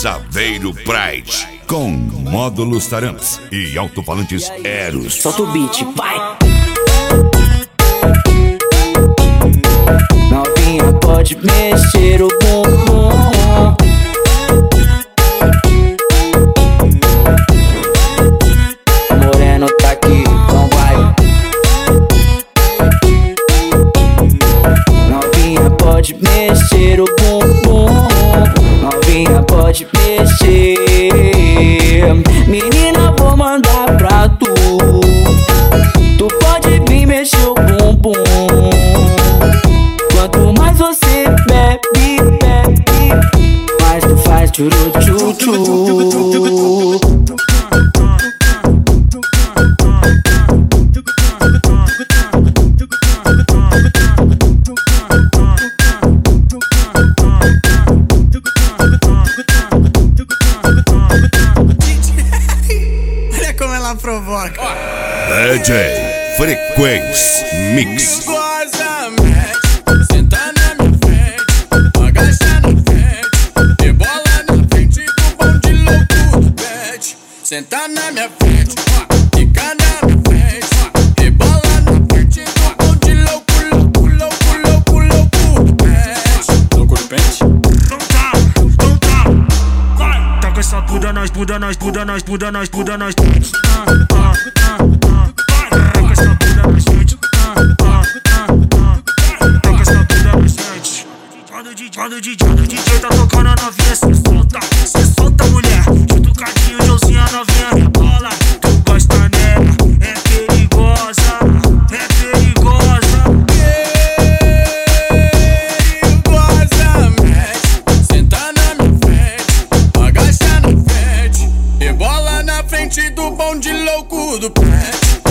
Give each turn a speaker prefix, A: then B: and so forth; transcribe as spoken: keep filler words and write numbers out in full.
A: Saveiro Pride, com módulos Taranas e alto-falantes Eros.
B: Solta o beat, vai! Novinha pode mexer o bumbum. Moreno tá aqui, então vai. Novinha pode mexer o bumbum. Novinha pode mexer. Menina, vou mandar pra tu. Tu pode vir mexer o bumbum. Quanto mais você bebe, bebe, mais tu faz tchuru-tchu-tchu.
C: Olha como ela provoca.
A: D J Frequência Mix.
C: Goza, mexe, senta na minha frente, agacha na frente, rebola na frente do bonde louco do pet. Senta na minha frente, fica na minha frente, rebola na frente do bonde louco, louco, louco, louco, louco do pet.
D: Louco do pet? Então tá, então tá, vai! Tá com essa bunda nas bunda nas bunda nas bunda nas bunda nas ah, ah, ah, ah. Tá com essa bunda nas frente, ah, ah, ah, ah. Tá com essa bunda nas frente. Quando o D J, quando o D J, quando o D J tá tocando a novinha, cê solta, cê solta, mulher. Junto cadinho de oncinha, novinha rebola. Tu gosta nela, é perigosa, é perigosa.
C: Perigosa, mexe, senta na minha frente, agacha na frente, rebola na frente do bonde louco do pet.